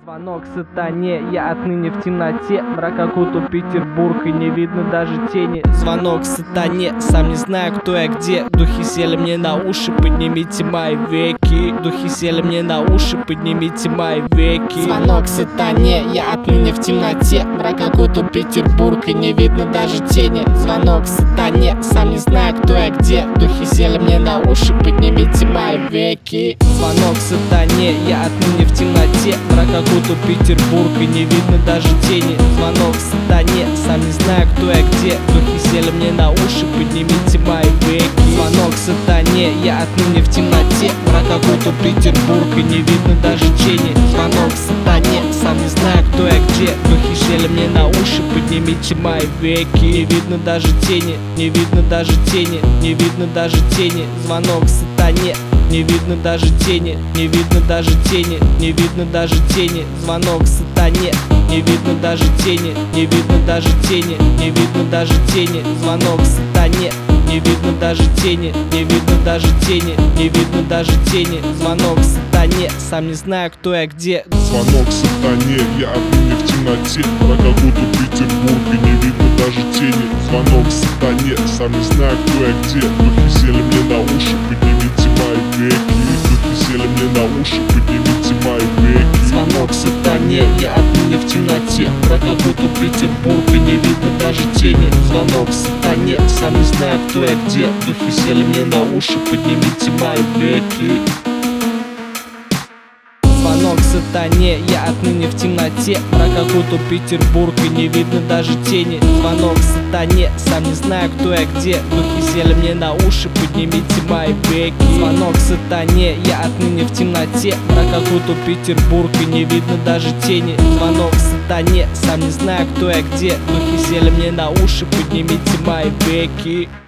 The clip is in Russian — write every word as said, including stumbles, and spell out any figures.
Звонок сатане, я отныне в темноте. Мрак окутал Петербург и не видно даже тени. Звонок сатане, сам не знаю, кто я где. Духи сели мне на уши, поднимите мои веки. Духи сели мне на уши, поднимите мои веки. Звонок сатане, я отныне в темноте. Мрак окутал Петербург и не видно даже тени. Звонок сатане, сам не знаю, кто я где. Духи сели мне на уши, поднимите мои веки. Звонок сатане, я отныне в темноте. Мрак окутал Петербург и не видно даже тени. Звонок сатане, сам не знаю, кто я где. Духи сели мне на уши, поднимите мои веки. Звонок сатане, я отныне в темноте. Мрак окутал Петербург и не видно даже тени. Звонок сатане, сам не знаю, кто я где. Духи сели мне на уши, поднимите мои веки. Не видно даже тени, не видно даже тени, не видно даже тени. Звонок сатане, не видно даже тени, не видно даже тени, не видно даже тени. Звонок сатане, не видно даже тени, не видно даже тени, не видно даже тени. Звонок сатане, не видно даже тени, не видно даже тени, не видно даже тени. Звонок сатане, сам не знаю, кто я где. Звонок сатане, я отныне в темноте. Мрак окутал Петербург и не видно даже тени. Звонок сатане, сам не знаю, кто я где. Духи сели мне на уши, поднимите мои веки. Духи сели мне на уши, поднимите мои веки. Звонок сатане, я отныне в темноте. Мрак окутал Петербург и не видно даже тени. Звонок сатане, сам не знаю, кто я где. Духи сели мне на уши, поднимите мои веки. Звонок сатане, я отныне в темноте. Мрак окутал Петербург и не видно даже тени. Звонок сатане, сам не знаю, кто я где. Духи сели мне на уши, поднимите мои веки. Звонок сатане, я отныне в темноте. Мрак окутал Петербург и не видно даже тени. Звонок сатане, сам не знаю, кто я где. Духи сели мне на уши, поднимите мои веки.